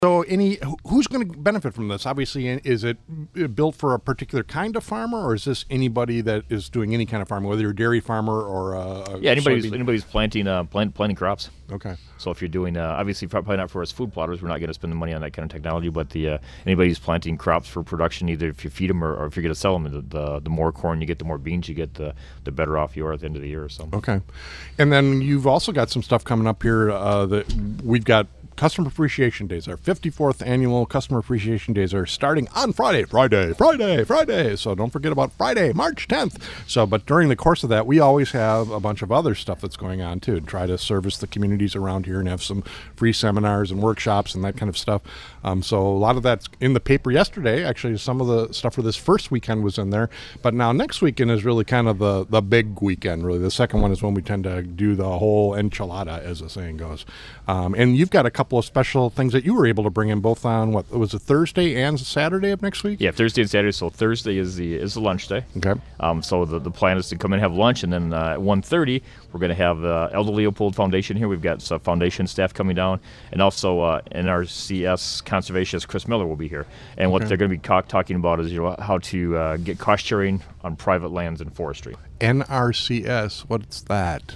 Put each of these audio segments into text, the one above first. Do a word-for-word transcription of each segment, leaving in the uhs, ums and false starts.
So, any who's going to benefit from this? Obviously, is it built for a particular kind of farmer, or is this anybody that is doing any kind of farming, whether you're a dairy farmer or a, a yeah, anybody's soybean? anybody's planting uh, plant, planting crops. Okay. So if you're doing, uh, obviously probably not for us food plotters, we're not going to spend the money on that kind of technology. But the uh, anybody who's planting crops for production, either if you feed them or, or if you're going to sell them, the, the the more corn you get, the more beans you get, the the better off you are at the end of the year. So. Okay. And then you've also got some stuff coming up here uh, that we've got. Customer Appreciation Days, our fifty-fourth annual Customer Appreciation Days are starting on Friday, Friday, Friday, Friday. So don't forget about Friday, March tenth. So, but during the course of that, we always have a bunch of other stuff that's going on too, to try to service the communities around here and have some free seminars and workshops and that kind of stuff. Um, so a lot of that's in the paper yesterday. Actually, some of the stuff for this first weekend was in there. But now next weekend is really kind of the, the big weekend, really. The second one is when we tend to do the whole enchilada, as the saying goes. Um, and you've got a couple of special things that you were able to bring in both on what was it Thursday and Saturday of next week? Yeah, Thursday and Saturday. So Thursday is the is the lunch day. Okay. Um, so the, the plan is to come in and have lunch, and then uh, at one thirty we're going to have uh, Elder Leopold Foundation here. We've got some foundation staff coming down, and also uh, N R C S conservationist Chris Miller will be here. And what Okay. they're going to be co- talking about is you know how to uh, get cost sharing on private lands and forestry. N R C S, what's that?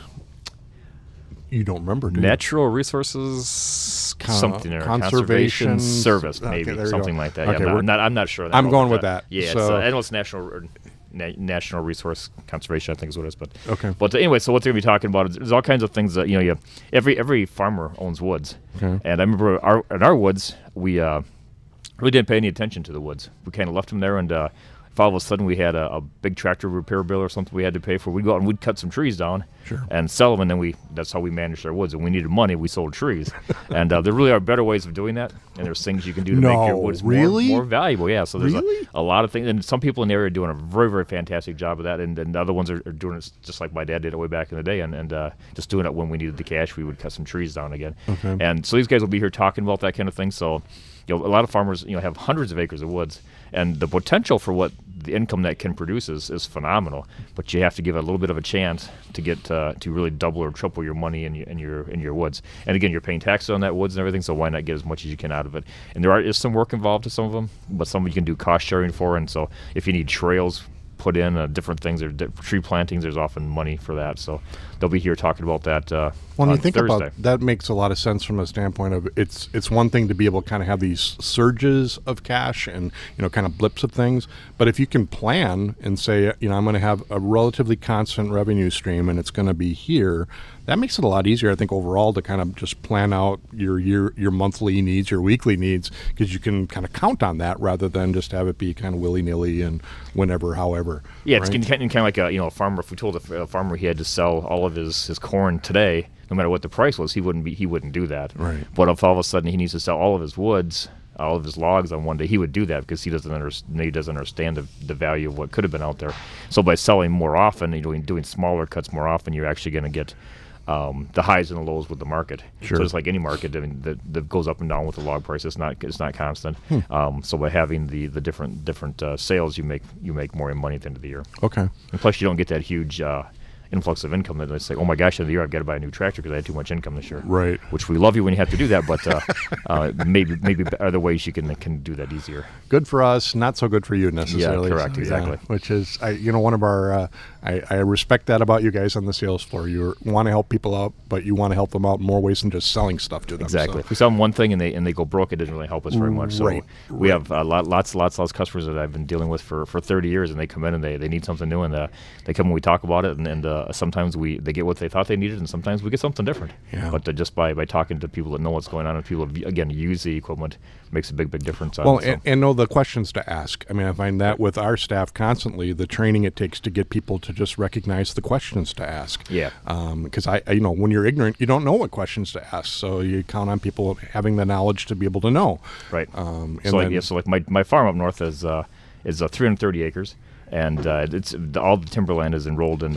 You don't remember, do you? Natural Resources Con- something or Conservation Conservation Service, okay, maybe there you something go. like that. Okay, yeah, I'm, we're- not, I'm not. I'm not sure. I'm I'll going look with that. Yeah, So- it's, uh, I know it's National or Na- National Resource Conservation, I think is what it is. But Okay. But anyway, so what they're going to be talking about is there's all kinds of things that you know. You every every farmer owns woods, Okay. and I remember our in our woods we uh, really didn't pay any attention to the woods. We kind of left them there, and uh, if all of a sudden we had a, a big tractor repair bill or something we had to pay for, we'd go out and we'd cut some trees down Sure. and sell them, and then we that's how we managed our woods. And we needed money, we sold trees. And uh, there really are better ways of doing that, and there's things you can do to make your No, woods really? more, more valuable. Yeah, so there's Really? a, a lot of things, and some people in the area are doing a very, very fantastic job of that, and, and other ones are, are doing it just like my dad did it way back in the day, and, and uh, just doing it when we needed the cash, we would cut some trees down again. Okay. And so these guys will be here talking about that kind of thing. So, you know, a lot of farmers, you know, have hundreds of acres of woods, and the potential for what the income that can produce is, is phenomenal. But you have to give it a little bit of a chance to get uh, to really double or triple your money in your in your in your woods. And again, you're paying taxes on that woods and everything, so why not get as much as you can out of it? And there are, is some work involved to some of them, but some you can do cost sharing for. And so if you need trails put in, uh, different things, or di- tree plantings, there's often money for that. So they'll be here talking about that. Uh, When on you think Thursday. about that, makes a lot of sense from a standpoint of it's it's one thing to be able to kind of have these surges of cash and you know kind of blips of things, but if you can plan and say you know I'm going to have a relatively constant revenue stream and it's going to be here, that makes it a lot easier I think overall to kind of just plan out your your your monthly needs, your weekly needs, because you can kind of count on that rather than just have it be kind of willy nilly and whenever, however. Yeah, it's right? kind of, kind of like a you know a farmer. If we told a, a farmer he had to sell all of his, his corn today, no matter what the price was, he wouldn't be he wouldn't do that. Right. But if all of a sudden he needs to sell all of his woods, all of his logs on one day, he would do that because he doesn't understand he doesn't understand the, the value of what could have been out there. So by selling more often, you know, doing doing smaller cuts more often, you're actually going to get um, the highs and the lows with the market. Sure. So it's like any market, I mean, that, that goes up and down with the log price. It's not it's not constant. Hmm. Um, so by having the the different different uh, sales, you make you make more money at the end of the year. Okay. And plus, you don't get that huge uh, influx of income that it's like, oh my gosh, in the year I've got to buy a new tractor because I had too much income this year. Right. Which we love you when you have to do that, but uh, uh, maybe maybe other ways you can can do that easier. Good for us, not so good for you necessarily. Yeah, correct, So, exactly. Which is, I, you know, one of our, uh, I, I respect that about you guys on the sales floor. You want to help people out, but you want to help them out in more ways than just selling stuff to them. Exactly. So. If we sell them one thing and they and they go broke, it doesn't really help us very much. So Right, we right. have uh, lot, lots lots lots of customers that I've been dealing with for, for thirty years, and they come in and they, they need something new, and uh, they come and we talk about it, and, and uh, sometimes we they get what they thought they needed, and sometimes we get something different. Yeah. But uh, just by, by talking to people that know what's going on and people that, again use the equipment makes a big big difference. On Well, it, so. and, and know the questions to ask. I mean, I find that with our staff constantly, the training it takes to get people to just recognize the questions to ask. Yeah. Because I, I, you know, when you're ignorant, you don't know what questions to ask. So you count on people having the knowledge to be able to know. Right. Um, and so, like, then- yeah, so like my, my farm up north is uh, is uh, three hundred thirty acres, and uh, it's all the timberland is enrolled in the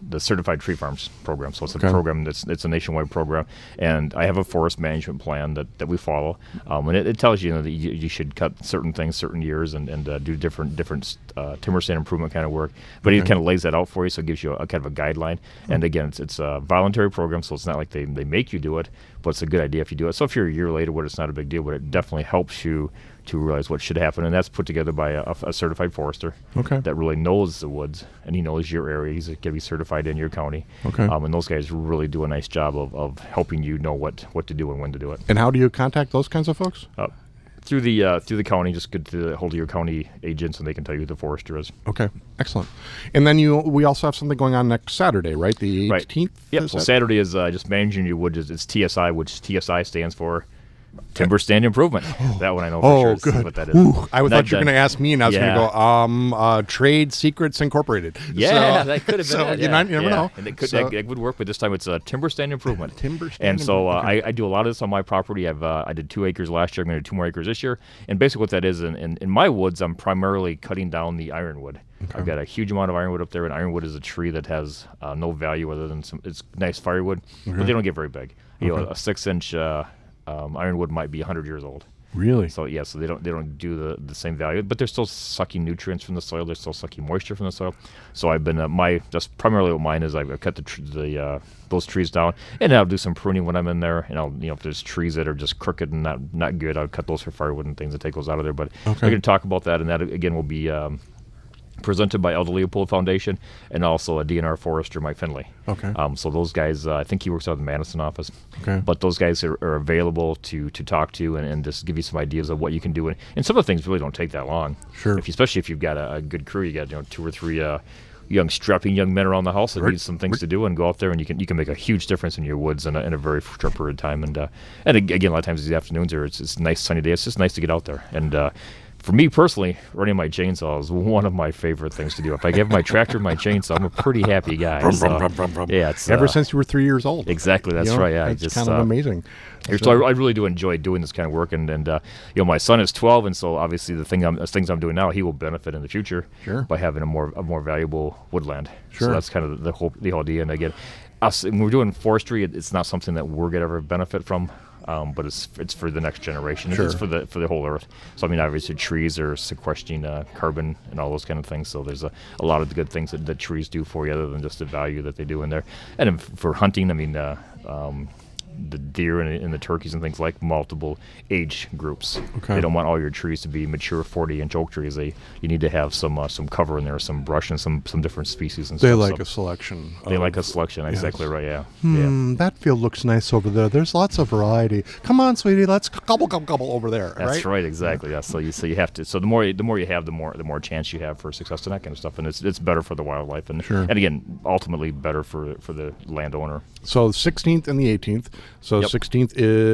the Certified Tree Farms program. So it's a Okay. program that's it's a nationwide program, and I have a forest management plan that, that we follow, um, and it, it tells you, you know that you, you should cut certain things certain years and, and uh, do different different uh, timber stand improvement kind of work. But he Okay. kind of lays that out for you, so it gives you a, a kind of a guideline. And again, it's it's a voluntary program, so it's not like they, they make you do it, but it's a good idea if you do it. So if you're a year late or what, it's not a big deal, but it definitely helps you to realize what should happen, and that's put together by a, a certified forester Okay. that really knows the woods, and he knows your area. He's going to be certified in your county. Okay. Um, and those guys really do a nice job of, of helping you know what, what to do and when to do it. And how do you contact those kinds of folks? Uh, through the uh, through the county, just get to the hold of your county agents, and they can tell you who the forester is. Okay, excellent. And then you, we also have something going on next Saturday, right? The Right. eighteenth. Yep. is So that? Saturday is uh, just managing your woods. It's T S I, which T S I stands for Timber Stand Improvement. That one I know for Oh, sure. This is good. what that is. Ooh, I Not thought you were done. going to ask me, and I was Yeah. going to go, um, uh, Trade Secrets Incorporated. Yeah, So- that could have been so, it. You, yeah. know, you never yeah. know. And it could So- that, that would work, but this time it's uh, Timber Stand Improvement. Timber Stand And so uh, Improvement, I, I do a lot of this on my property. I've uh, I did two acres last year. I'm going to do two more acres this year. And basically what that is, in, in, in my woods, I'm primarily cutting down the ironwood. I've got a huge amount of ironwood up there, and ironwood is a tree that has uh, no value other than some. It's nice firewood, but they don't get very big. You know, Okay. a six-inch uh, um, ironwood might be one hundred years old. Really? So yeah, so they don't they don't do the, the same value, but they're still sucking nutrients from the soil. They're still sucking moisture from the soil. So I've been uh, my that's primarily what mine is. I've cut the tr- the uh, those trees down, and I'll do some pruning when I'm in there. And I'll you know if there's trees that are just crooked and not not good, I'll cut those for firewood and things and take those out of there. But Okay. we're going to talk about that, and that again will be. Um, presented by Elder Leopold Foundation, and also a D N R forester, Mike Finley. Okay. Um, so those guys, uh, I think he works out of the Madison office. Okay. But those guys are, are available to to talk to and, and just give you some ideas of what you can do. And, and some of the things really don't take that long. Sure. If you, especially if you've got a, a good crew, you got you know two or three uh, young strapping young men around the house that Right. need some things to do, and go out there and you can you can make a huge difference in your woods in a, in a very short period of time. And uh, and ag- again, a lot of times these afternoons are it's, it's a nice sunny day. It's just nice to get out there. And uh, for me personally, running my chainsaw is one of my favorite things to do. If I have my tractor and my chainsaw, I'm a pretty happy guy. Brum, So, brum, brum, brum, brum. yeah, it's Ever uh, since you were three years old. exactly that's You know, right. Yeah, I it's just kind of uh, amazing. so I, I really do enjoy doing this kind of work, and and uh, you know my son is twelve, and so obviously the thing I'm the things I'm doing now, he will benefit in the future Sure. by having a more a more valuable woodland. Sure. So that's kind of the whole the whole idea. And again, us when we're doing forestry, it, it's not something that we're gonna ever benefit from. Um, but it's it's for the next generation. Sure. It's for the for the whole earth. So I mean, obviously, trees are sequestering uh, carbon and all those kind of things. So there's a, a lot of the good things that, that trees do for you, other than just the value that they do in there. And then f- for hunting, I mean, uh, um, the deer and, and the turkeys and things like multiple age groups. Okay. They don't want all your trees to be mature forty inch oak trees. They you need to have some uh, some cover in there, some brush and some some different species and They stuff. like So a selection. they of- like a selection. Exactly right. Yeah. Yeah. Hmm, that field looks nice over there. There's lots of variety. Come on, sweetie, let's gobble, gobble, gobble over there. That's right? right, exactly. Yeah. So you so you have to. So the more you, the more you have, the more the more chance you have for success and that kind of stuff. And it's it's better for the wildlife, and Sure. and again, ultimately better for for the landowner. So the sixteenth and the eighteenth. So Yep. sixteenth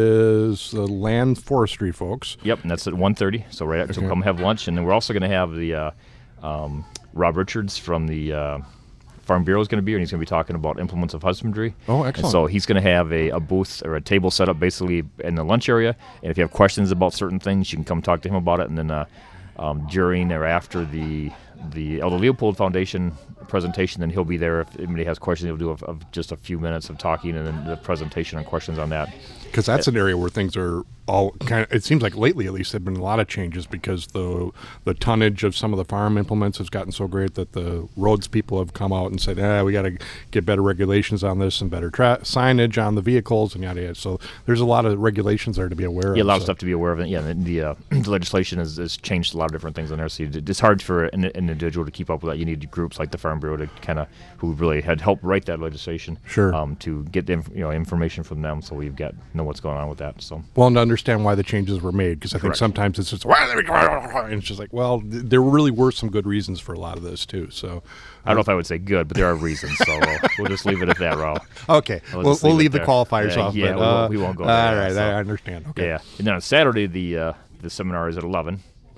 is the land forestry folks. Yep, and that's at one thirty. So right, so Okay. come have lunch, and then we're also going to have the uh, um, Rob Richards from the uh, Farm Bureau is going to be here, and he's going to be talking about implements of husbandry. Oh, And excellent. so he's going to have a, a booth or a table set up basically in the lunch area, and if you have questions about certain things, you can come talk to him about it. And then uh, um, during or after the the Elder Leopold Foundation presentation, then he'll be there. If anybody has questions, he'll do of, of just a few minutes of talking, and then the presentation and questions on that. Because that's an area where things are all kind of, it seems like lately at least, there have been a lot of changes because the the tonnage of some of the farm implements has gotten so great that the roads people have come out and said, ah, we got to get better regulations on this and better tra- signage on the vehicles and yada yada. So there's a lot of regulations there to be aware Yeah, a of. lot of so- stuff to be aware of. And yeah, the the, uh, the legislation has, has changed a lot of different things in there. So you, it's hard for an, an individual to keep up with that. You need groups like the Farm Bureau to kind of who really had helped write that legislation. Sure. Um, to get the inf- you know information from them, so we've got know what's going on with that. So Well, and to understand why the changes were made, because I think Correct. sometimes it's just, "Well, there we go," and it's just like, well, th- there really were some good reasons for a lot of this too. So, I don't know if I would say good, but there are reasons. So we'll, we'll just leave it at that, Raul. okay, We'll we'll, just we'll leave it leave the there. qualifiers Yeah, off. yeah, but, we won't- uh, we won't go All there, right, so- I understand. Okay. Yeah, and then on Saturday the uh, the seminar is at eleven.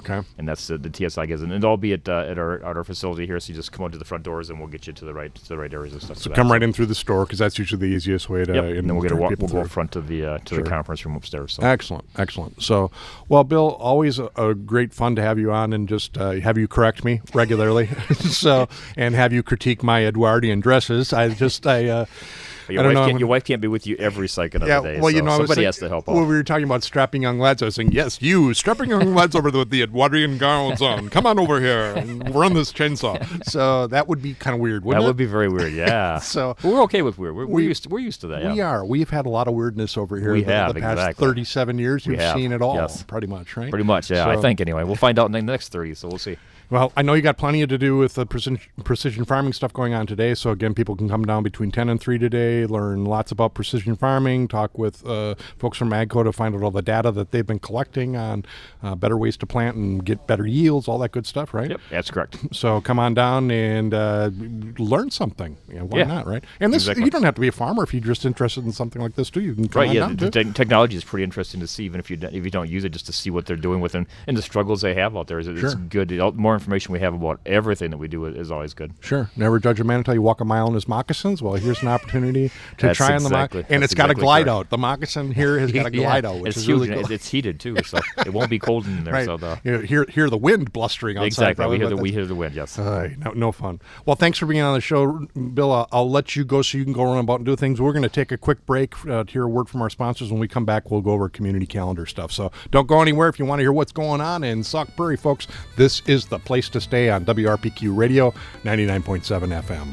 Okay. And that's uh, the T S I gives, and it'll all be at uh, at our at our facility here. So you just come out to the front doors, and we'll get you to the right to the right areas and stuff. So come right in through the store, because that's usually the easiest way to. Yep. And then we're gonna walk. We'll go through. front to the uh, to Sure. the conference room upstairs. So. Excellent, excellent. So, well, Bill, always a, a great fun to have you on and just uh, have you correct me regularly. so, and have you critique my Edwardian dresses. I just I. Uh, Your I don't wife, know. can't, your wife can't be with you every second of Yeah, the day. well, you so know, I was somebody think- has to help out. When we were talking about strapping young lads, I was saying, yes, you, strapping young lads over the, with the Edwardian gowns on. Come on over here and run this chainsaw. So that would be kind of weird, that wouldn't would it? be very weird. Yeah. So But we're okay with weird. We're, we're we- used. To, we're used to that. Yeah. We are. We've had a lot of weirdness over here We the, have, the past exactly. thirty-seven years. We You've have, seen it all, yes. pretty much, right? Pretty much. Yeah. I So- think anyway. We'll find out in the next thirty. So we'll see. Well, I know you got plenty to do with the precision, precision farming stuff going on today. So again, people can come down between ten and three today, learn lots about precision farming, talk with uh, folks from AGCO to find out all the data that they've been collecting on uh, better ways to plant and get better yields, all that good stuff, right? Yep. That's correct. So come on down and uh, learn something. Yeah, why Yeah. not, right? And this Exactly. you don't have to be a farmer if you're just interested in something like this too. You can come Right. on Yeah. down The too. te- technology is pretty interesting to see, even if you don't, if you don't use it, just to see what they're doing with it and, and the struggles they have out there. It's, it's Sure. good. The more information we have about everything that we do is always good. Sure. Never judge a man until you walk a mile in his moccasins. Well, here's an opportunity to That's try on the exactly- moccasins. And that's it's got exactly a glide correct. out. The moccasin here has got a glide out, which it's is huge. really and cool. it- It's heated too, so it won't be cold in there. Right. So the, you know, hear, hear the wind blustering outside. exactly. probably, We hear but the we that's- hear the wind. Yes. Aye, no, no fun. Well, thanks for being on the show, Bill. I'll, I'll let you go so you can go run about and do things. We're going to take a quick break uh, to hear a word from our sponsors. When we come back, we'll go over community calendar stuff. So don't go anywhere if you want to hear what's going on in Sauk Prairie, folks. This is the place to stay on W R P Q Radio, ninety-nine point seven F M.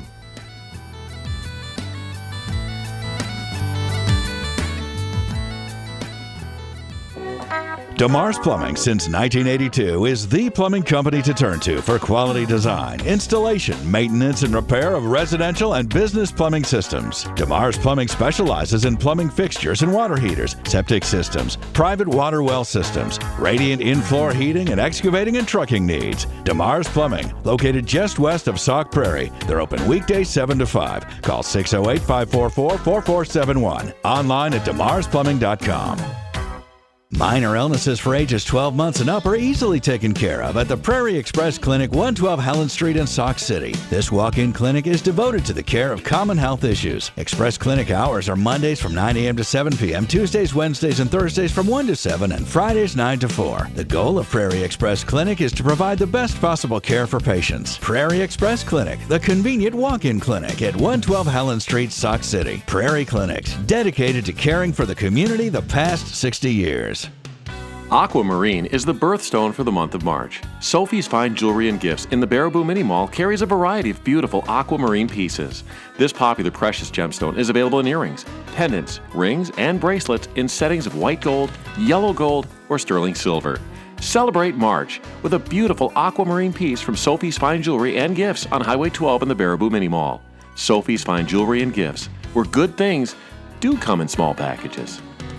DeMars Plumbing since nineteen eighty-two is the plumbing company to turn to for quality design, installation, maintenance, and repair of residential and business plumbing systems. DeMars Plumbing specializes in plumbing fixtures and water heaters, septic systems, private water well systems, radiant in-floor heating, and excavating and trucking needs. DeMars Plumbing, located just west of Sauk Prairie. They're open weekdays seven to five. Call six oh eight, five four four, four four seven one. Online at demars plumbing dot com. Minor illnesses for ages twelve months and up are easily taken care of at the Prairie Express Clinic, one twelve Helen Street in Sauk City. This walk-in clinic is devoted to the care of common health issues. Express Clinic hours are Mondays from nine a.m. to seven p.m., Tuesdays, Wednesdays, and Thursdays from one to seven, and Fridays nine to four. The goal of Prairie Express Clinic is to provide the best possible care for patients. Prairie Express Clinic, the convenient walk-in clinic at one twelve Helen Street, Sauk City. Prairie Clinics, dedicated to caring for the community the past sixty years. Aquamarine is the birthstone for the month of March. Sophie's Fine Jewelry and Gifts in the Baraboo Mini Mall carries a variety of beautiful aquamarine pieces. This popular precious gemstone is available in earrings, pendants, rings, and bracelets in settings of white gold, yellow gold, or sterling silver. Celebrate March with a beautiful aquamarine piece from Sophie's Fine Jewelry and Gifts on Highway twelve in the Baraboo Mini Mall. Sophie's Fine Jewelry and Gifts, where good things do come in small packages.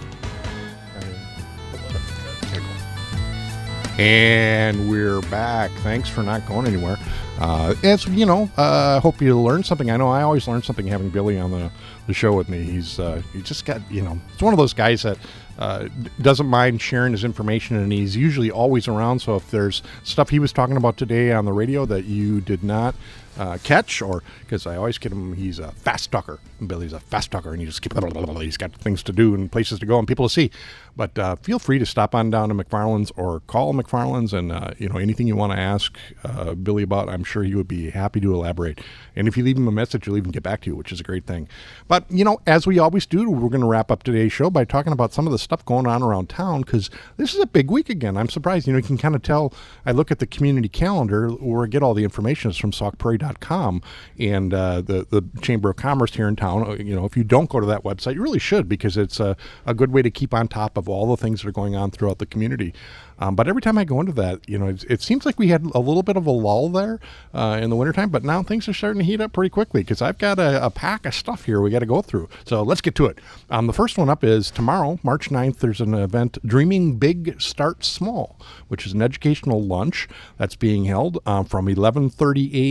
And we're back. Thanks for not going anywhere. Uh, as you know, I uh, hope you learned something. I know I always learn something having Billy on the, the show with me. He's uh, he just got, you know, it's one of those guys that uh, doesn't mind sharing his information, and he's usually always around. So if there's stuff he was talking about today on the radio that you did not uh, catch, or because I always get him, he's a fast talker. Billy's a fast talker, and he just keep, he's got things to do and places to go and people to see. But uh, feel free to stop on down to McFarland's or call McFarland's, and uh, you know, anything you want to ask uh, Billy about, I'm sure he would be happy to elaborate. And if you leave him a message, he'll even get back to you, which is a great thing. But you know, as we always do, we're going to wrap up today's show by talking about some of the stuff going on around town, because this is a big week again. I'm surprised. You know, you can kind of tell. I look at the community calendar where I get all the information is from sauk prairie dot com, and uh, the the Chamber of Commerce here in town. You know, if you don't go to that website, you really should, because it's a, a good way to keep on top of all the things that are going on throughout the community. Um, but every time I go into that, you know, it, it seems like we had a little bit of a lull there uh, in the wintertime, but now things are starting to heat up pretty quickly, because I've got a, a pack of stuff here we got to go through. So let's get to it. Um, the first one up is tomorrow, March ninth, there's an event, Dreaming Big, Start Small, which is an educational lunch that's being held uh, from eleven thirty a.m.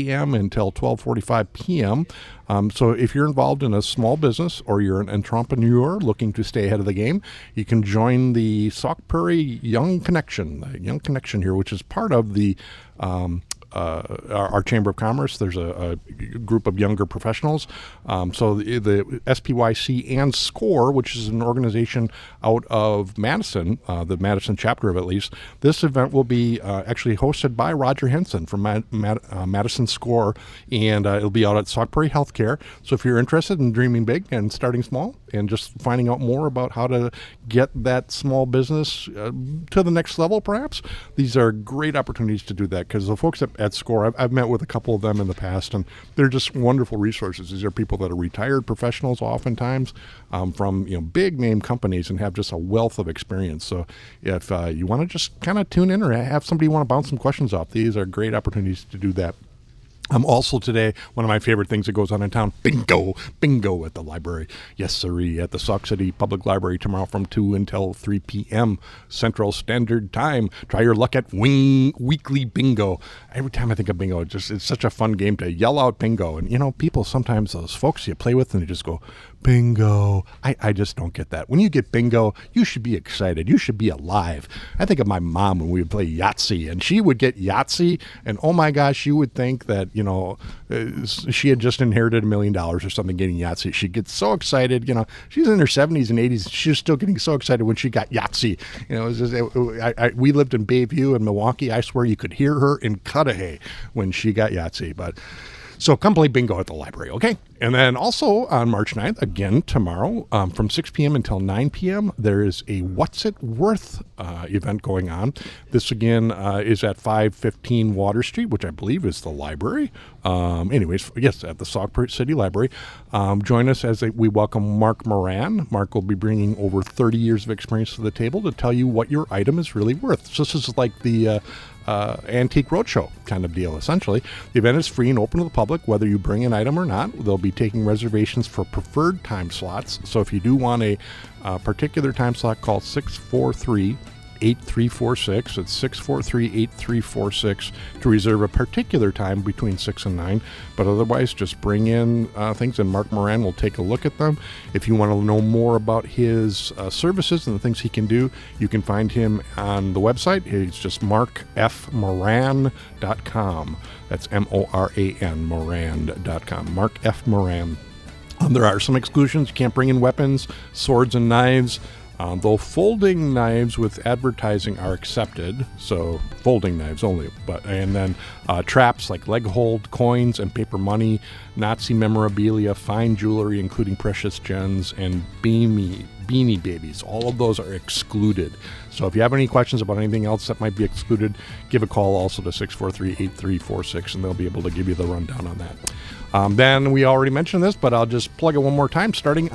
until twelve forty-five p.m. Um, so if you're involved in a small business or you're an entrepreneur looking to stay ahead of the game, you can join the Sauk Prairie Young Connection, the Young Connection here, which is part of the um, Uh, our, our Chamber of Commerce. There's a, a group of younger professionals. Um, so the, the S P Y C and SCORE, which is an organization out of Madison, uh, the Madison chapter of at least, this event will be uh, actually hosted by Roger Henson from Mad, Mad, uh, Madison SCORE, and uh, it'll be out at Sauk Prairie Healthcare. So if you're interested in dreaming big and starting small and just finding out more about how to get that small business uh, to the next level, perhaps, these are great opportunities to do that, because the folks at at SCORE, I've, I've met with a couple of them in the past, and they're just wonderful resources. These are people that are retired professionals oftentimes um, from you know big name companies and have just a wealth of experience. So if uh, you want to just kind of tune in or have somebody you want to bounce some questions off, these are great opportunities to do that. Um, also today, one of my favorite things that goes on in town, bingo, bingo at the library. Yes, sirree, at the Sauk City Public Library tomorrow from two until three p.m. Central Standard Time. Try your luck at wing weekly bingo. Every time I think of bingo, it just it's such a fun game to yell out bingo. And, you know, people, sometimes those folks you play with and they just go, bingo. I, I just don't get that. When you get bingo, you should be excited. You should be alive. I think of my mom when we would play Yahtzee, and she would get Yahtzee, and oh my gosh, you would think that, you know, uh, she had just inherited a million dollars or something getting Yahtzee. She'd get so excited. You know, she's in her seventies and eighties. She was still getting so excited when she got Yahtzee. You know, it was just, it, I, I, we lived in Bayview in Milwaukee. I swear you could hear her in Cudahy when she got Yahtzee. But so come play bingo at the library, okay? And then also on March ninth, again tomorrow, um, from six p.m. until nine p.m., there is a What's It Worth uh, event going on. This, again, uh, is at five fifteen Water Street, which I believe is the library. Um, anyways, yes, at the Sauk Prairie City Library. Um, join us as a, we welcome Mark Moran. Mark will be bringing over thirty years of experience to the table to tell you what your item is really worth. So this is like the Uh, Uh, Antique Roadshow kind of deal, essentially. The event is free and open to the public, whether you bring an item or not. They'll be taking reservations for preferred time slots. So if you do want a uh, particular time slot, call six four three, eight three four six. It's six four three, eight three four six to reserve a particular time between six and nine. But otherwise, just bring in uh, things, and Mark Moran will take a look at them. If you want to know more about his uh, services and the things he can do, you can find him on the website. It's just mark f moran dot com. That's M O R A N, moran dot com. Mark F. Moran. Um, there are some exclusions. You can't bring in weapons, swords, and knives. Um, though folding knives with advertising are accepted, so folding knives only. But and then uh, traps like leg hold, coins, and paper money, Nazi memorabilia, fine jewelry, including precious gems, and beanie beanie babies. All of those are excluded. So if you have any questions about anything else that might be excluded, give a call also to six four three, eight three four six, and they'll be able to give you the rundown on that. Um, then we already mentioned this, but I'll just plug it one more time. Starting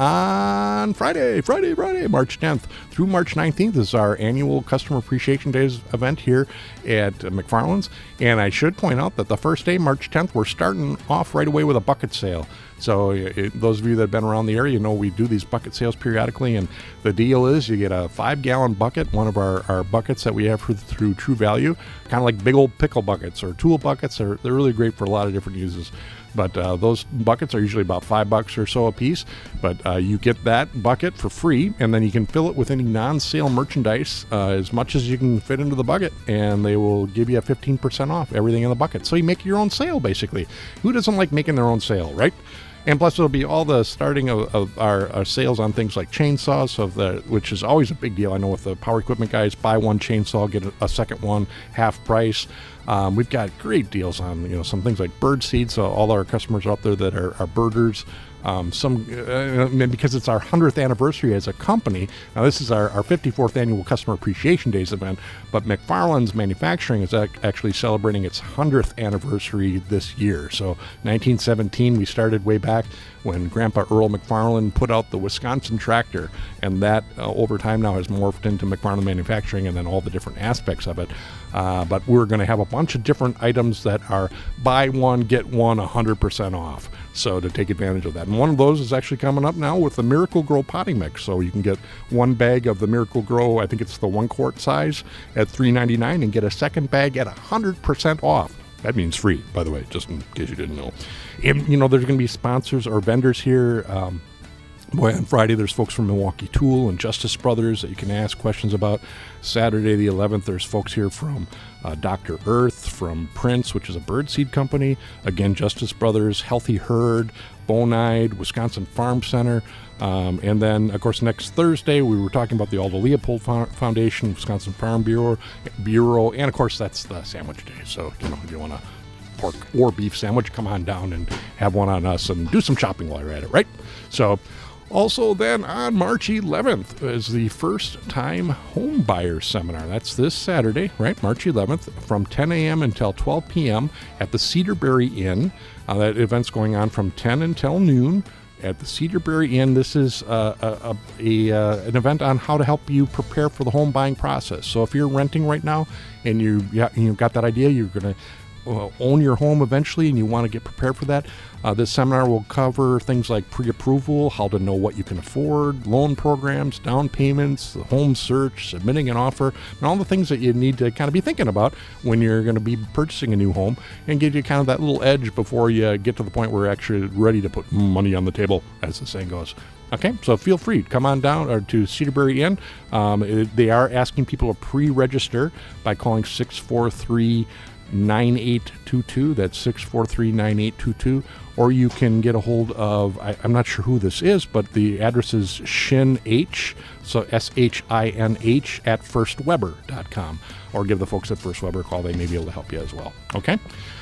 on Friday, Friday, Friday, March tenth through March nineteenth is our annual Customer Appreciation Days event here at uh, McFarland's. And I should point out that the first day, March tenth, we're starting off right away with a bucket sale. So it, those of you that have been around the area, you know we do these bucket sales periodically, and the deal is you get a five-gallon bucket, one of our, our buckets that we have through, through True Value, kind of like big old pickle buckets or tool buckets. They're, they're really great for a lot of different uses. But uh, those buckets are usually about five bucks or so a piece. But uh, you get that bucket for free, and then you can fill it with any non-sale merchandise uh, as much as you can fit into the bucket, and they will give you a fifteen percent off everything in the bucket. So you make your own sale, basically. Who doesn't like making their own sale, right? And plus, it'll be all the starting of, of our, our sales on things like chainsaws, of the which is always a big deal. I know with the power equipment guys, buy one chainsaw, get a, a second one, half price. Um, we've got great deals on you know some things like bird seed. So all our customers out there that are, are birders, um, some uh, because it's our hundredth anniversary as a company. Now this is our, our fifty-fourth annual Customer Appreciation Days event, but McFarland's Manufacturing is ac- actually celebrating its hundredth anniversary this year. So nineteen seventeen, we started way back when Grandpa Earl McFarland put out the Wisconsin tractor, and that uh, over time now has morphed into McFarland Manufacturing and then all the different aspects of it. Uh, but we're going to have a bunch of different items that are buy one, get one one hundred percent off. So to take advantage of that. And one of those is actually coming up now with the Miracle Grow potting mix. So you can get one bag of the Miracle Grow, I think it's the one quart size, at three ninety-nine, and get a second bag at one hundred percent off. That means free, by the way, just in case you didn't know. And, you know, there's going to be sponsors or vendors here. Um, boy, on Friday, there's folks from Milwaukee Tool and Justice Brothers that you can ask questions about. Saturday, the eleventh, there's folks here from uh, Doctor Earth, from Prince, which is a birdseed company. Again, Justice Brothers, Healthy Herd, Bonide, Wisconsin Farm Center. Um, and then, of course, next Thursday, we were talking about the Aldo Leopold Foundation, Wisconsin Farm Bureau, Bureau, and, of course, that's the sandwich day. So, you know, if you want a pork or beef sandwich, come on down and have one on us and do some shopping while you're at it, right? So, also then on March eleventh is the First Time Home Buyer Seminar. That's this Saturday, right? March eleventh from ten a.m. until twelve p.m. at the Cedarberry Inn. Uh, that event's going on from ten until noon at the Cedarberry Inn. This is uh, a, a, a uh, an event on how to help you prepare for the home buying process. So if you're renting right now and you you've got that idea, you're going to uh, own your home eventually and you want to get prepared for that, uh, this seminar will cover things like pre-approval, how to know what you can afford, loan programs, down payments, the home search, submitting an offer, and all the things that you need to kind of be thinking about when you're going to be purchasing a new home, and give you kind of that little edge before you get to the point where you're actually ready to put money on the table, as the saying goes. Okay, so feel free to come on down or to Cedarberry Inn. Um, it, they are asking people to pre-register by calling six four three, nine eight two two. That's six four three, nine eight two two. Or you can get a hold of, I, I'm not sure who this is, but the address is Shin H, so S H I N H, at first weber dot com. Or give the folks at First Weber a call. They may be able to help you as well. Okay?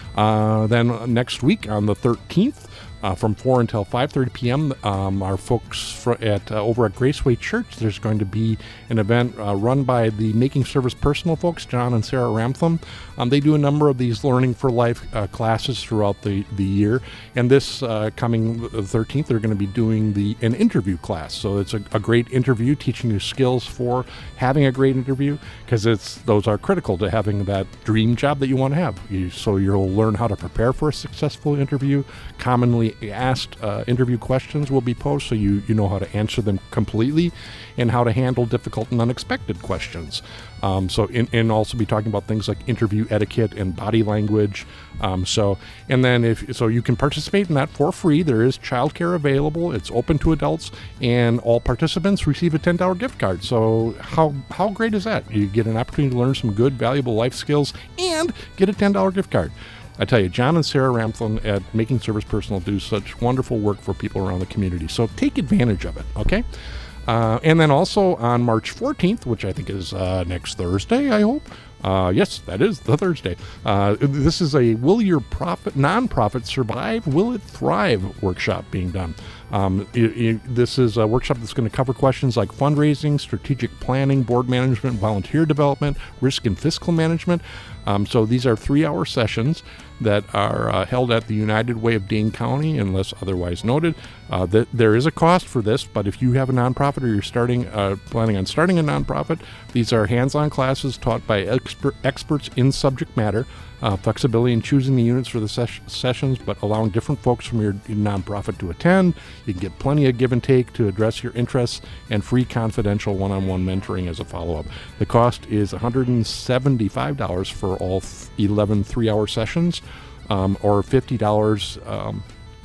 Uh, then next week on the thirteenth, Uh, from four until five thirty p.m., um, our folks fr- at uh, over at Graceway Church, there's going to be an event uh, run by the Making Service Personal folks, John and Sarah Ramtham. Um, they do a number of these Learning for Life uh, classes throughout the, the year. And this uh, coming thirteenth, they're going to be doing the an interview class. So it's a, a great interview, teaching you skills for having a great interview, because it's those are critical to having that dream job that you want to have. You, so you'll learn how to prepare for a successful interview. Commonly asked uh, interview questions will be posed, so you, you know how to answer them completely, and how to handle difficult and unexpected questions. Um, so, in, and also be talking about things like interview etiquette and body language. Um, so, and then if so, you can participate in that for free. There is childcare available. It's open to adults, and all participants receive a ten dollars gift card. So, how how great is that? You get an opportunity to learn some good, valuable life skills and get a ten dollars gift card. I tell you, John and Sarah Ramtham at Making Service Personal do such wonderful work for people around the community. So take advantage of it, okay? Uh, and then also on March fourteenth, which I think is uh, next Thursday, I hope. Uh, yes, that is the Thursday. Uh, this is a Will Your Profit Nonprofit Survive? Will It Thrive workshop being done. Um, it, it, this is a workshop that's going to cover questions like fundraising, strategic planning, board management, volunteer development, risk and fiscal management. Um, so these are three-hour sessions that are uh, held at the United Way of Dane County, unless otherwise noted. Uh, that there is a cost for this, but if you have a nonprofit or you're starting, uh, planning on starting a nonprofit, these are hands-on classes taught by expert, experts in subject matter. Uh, flexibility in choosing the units for the ses- sessions, but allowing different folks from your nonprofit to attend. You can get plenty of give and take to address your interests, and free confidential one-on-one mentoring as a follow-up. The cost is one hundred seventy-five dollars for all eleven three-hour sessions, um, or fifty dollars um,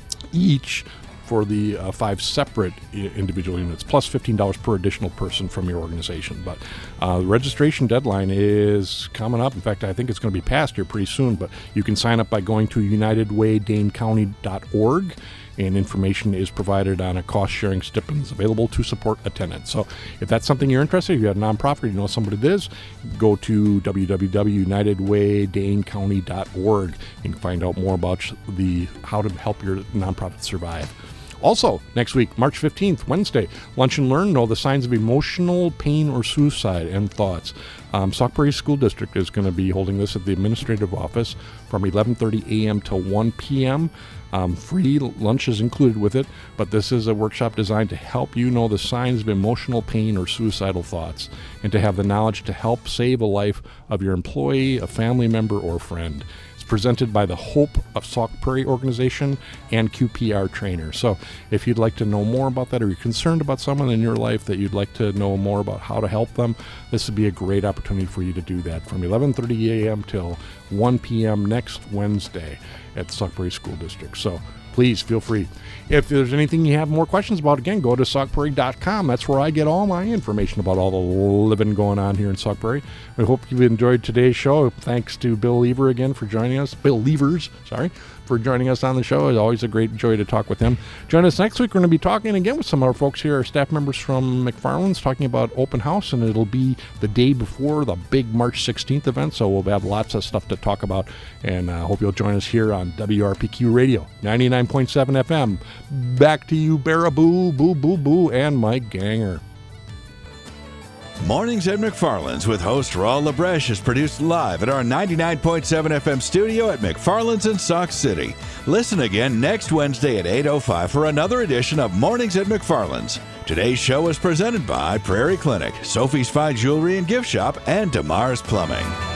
each for the uh, five separate I- individual units, plus fifteen dollars per additional person from your organization. But uh, the registration deadline is coming up. In fact, I think it's going to be passed here pretty soon, but you can sign up by going to united way dane county dot org, and information is provided on a cost-sharing stipends available to support attendance. So if that's something you're interested in, if you have a nonprofit, you know somebody that is, go to w w w dot united way dane county dot org. You can find out more about the how to help your nonprofit survive. Also, next week, March fifteenth, Wednesday, Lunch and Learn, Know the Signs of Emotional Pain or Suicide and Thoughts. Um, Sauk Prairie School District is going to be holding this at the administrative office from eleven thirty a.m. till one p.m. Um, free lunch is included with it, but this is a workshop designed to help you know the signs of emotional pain or suicidal thoughts, and to have the knowledge to help save a life of your employee, a family member, or friend. It's presented by the Hope of Sauk Prairie organization and Q P R Trainer. So if you'd like to know more about that, or you're concerned about someone in your life that you'd like to know more about how to help them, this would be a great opportunity for you to do that from eleven thirty a.m. till one p.m. next Wednesday at the Sauk Prairie School District. So please feel free. If there's anything you have more questions about, again, go to sauk prairie dot com. That's where I get all my information about all the living going on here in Sauk Prairie. I hope you've enjoyed today's show. Thanks to Bill Lever again for joining us. Bill Levers, sorry, for joining us on the show. It's always a great joy to talk with him. Join us next week. We're going to be talking again with some of our folks here, our staff members from McFarland's, talking about open house, and it'll be the day before the big March sixteenth event, so we'll have lots of stuff to talk about, and I uh, hope you'll join us here on W R P Q Radio, ninety-nine point seven F M. Back to you, Baraboo, Boo, Boo, Boo, and Mike Ganger. Mornings at McFarland's with host Raul Labreche is produced live at our ninety-nine point seven F M studio at McFarland's in Sauk City. Listen again next Wednesday at eight oh five for another edition of Mornings at McFarland's. Today's show is presented by Prairie Clinic, Sophie's Fine Jewelry and Gift Shop, and DeMars Plumbing.